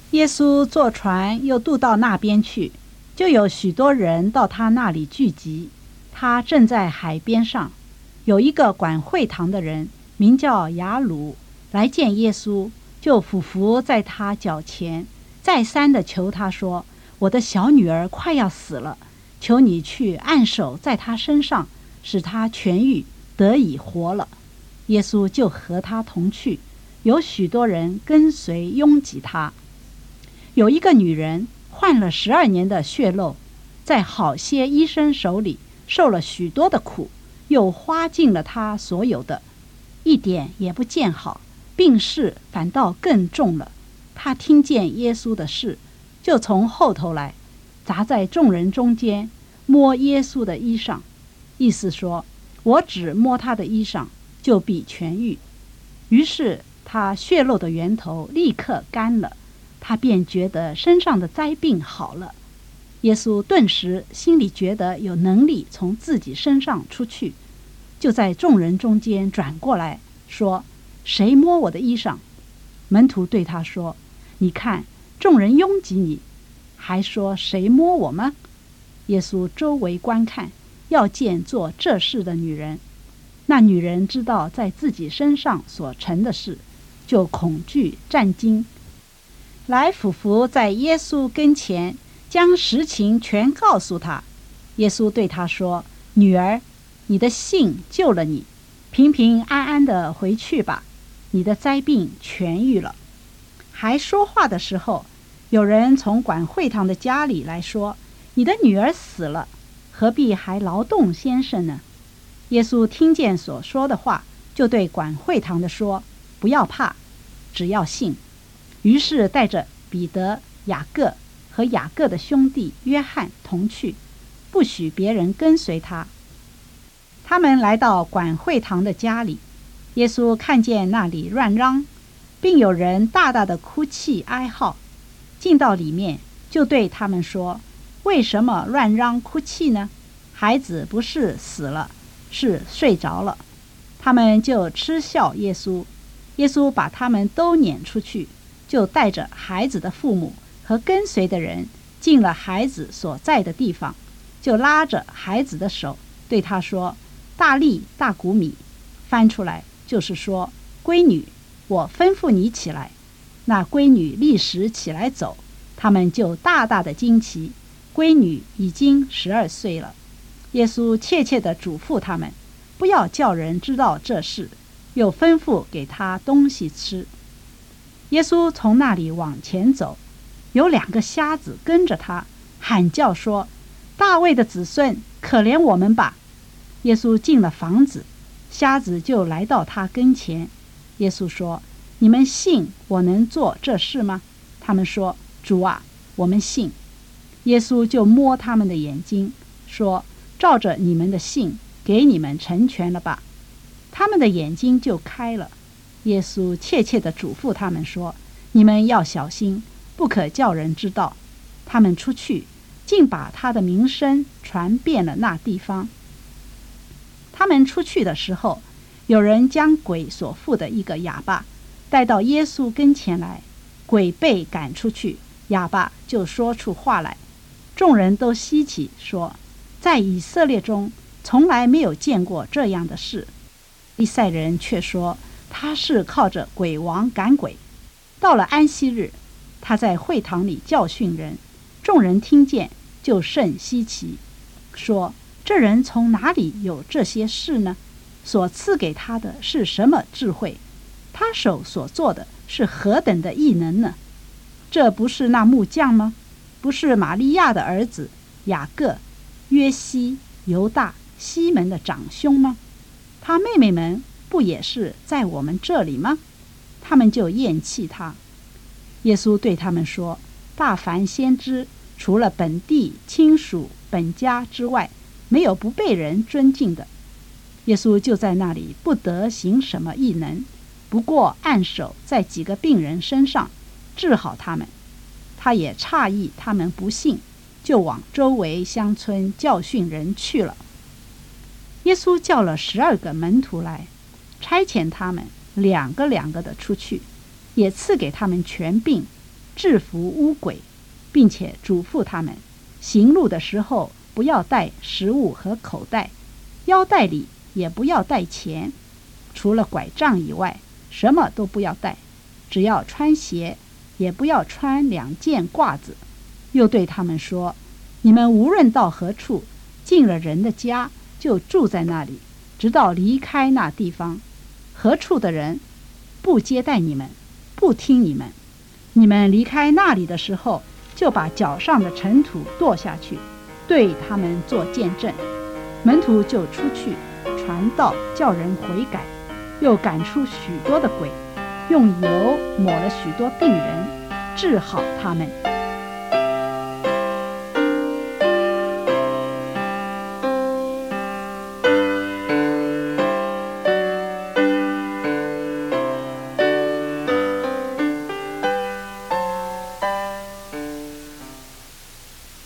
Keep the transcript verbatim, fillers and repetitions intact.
耶稣坐船又渡到那边去，就有许多人到他那里聚集。他正在海边上，有一个管会堂的人，名叫雅鲁，来见耶稣，就俯伏在他脚前，再三地求他说：我的小女儿快要死了，求你去按手在她身上，使她痊愈，得以活了。耶稣就和他同去，有许多人跟随拥挤他。有一个女人患了十二年的血漏，在好些医生手里受了许多的苦，又花尽了她所有的，一点也不见好，病势反倒更重了。她听见耶稣的事，就从后头来，砸在众人中间，摸耶稣的衣裳，意思说：我只摸他的衣裳，就必痊愈。于是他血漏的源头立刻干了，他便觉得身上的灾病好了。耶稣顿时心里觉得有能力从自己身上出去，就在众人中间转过来说：谁摸我的衣裳？门徒对他说：你看，众人拥挤你，还说谁摸我吗？耶稣周围观看，要见做这事的女人。那女人知道在自己身上所成的事，就恐惧战惊，来俯伏在耶稣跟前，将实情全告诉他。耶稣对他说：女儿，你的信救了你，平平安安地回去吧，你的灾病痊愈了。还说话的时候，有人从管会堂的家里来说：你的女儿死了，何必还劳动先生呢？耶稣听见所说的话，就对管会堂的说：不要怕，只要信。于是带着彼得、雅各和雅各的兄弟约翰同去，不许别人跟随他。他们来到管会堂的家里，耶稣看见那里乱嚷，并有人大大的哭泣哀号，进到里面，就对他们说：为什么乱嚷哭泣呢？孩子不是死了，是睡着了。他们就嗤笑耶稣。耶稣把他们都撵出去，就带着孩子的父母和跟随的人进了孩子所在的地方，就拉着孩子的手，对他说：大利大古米，翻出来就是说：闺女，我吩咐你起来。那闺女立时起来走，他们就大大的惊奇。闺女已经十二岁了。耶稣切切地嘱咐他们，不要叫人知道这事，又吩咐给他东西吃。耶稣从那里往前走，有两个瞎子跟着他，喊叫说：大卫的子孙，可怜我们吧。耶稣进了房子，瞎子就来到他跟前。耶稣说：你们信我能做这事吗？他们说：主啊，我们信。耶稣就摸他们的眼睛，说：照着你们的信，给你们成全了吧。他们的眼睛就开了。耶稣切切地嘱咐他们说：你们要小心，不可叫人知道。他们出去，竟把他的名声传遍了那地方。他们出去的时候，有人将鬼所附的一个哑巴带到耶稣跟前来，鬼被赶出去，哑巴就说出话来。众人都稀奇，说：在以色列中从来没有见过这样的事。利赛人却说他是靠着鬼王赶鬼。到了安息日，他在会堂里教训人，众人听见就甚稀奇，说：这人从哪里有这些事呢？所赐给他的是什么智慧？他手所做的是何等的异能呢？这不是那木匠吗？不是玛利亚的儿子雅各、约西、犹大、西门的长兄吗？他妹妹们不也是在我们这里吗？他们就厌弃他。耶稣对他们说：大凡先知，除了本地亲属本家之外，没有不被人尊敬的。耶稣就在那里不得行什么异能，不过按手在几个病人身上，治好他们。他也诧异他们不信，就往周围乡村教训人去了。耶稣叫了十二个门徒来，差遣他们两个两个的出去，也赐给他们权柄， 制服污鬼，并且嘱咐他们，行路的时候不要带食物和口袋，腰带里也不要带钱，除了拐杖以外，什么都不要带，只要穿鞋，也不要穿两件褂子。又对他们说，你们无论到何处，进了人的家，就住在那里，直到离开那地方。何处的人不接待你们，不听你们，你们离开那里的时候，就把脚上的尘土跺下去，对他们做见证。门徒就出去传道，叫人悔改，又赶出许多的鬼，用油抹了许多病人，治好他们。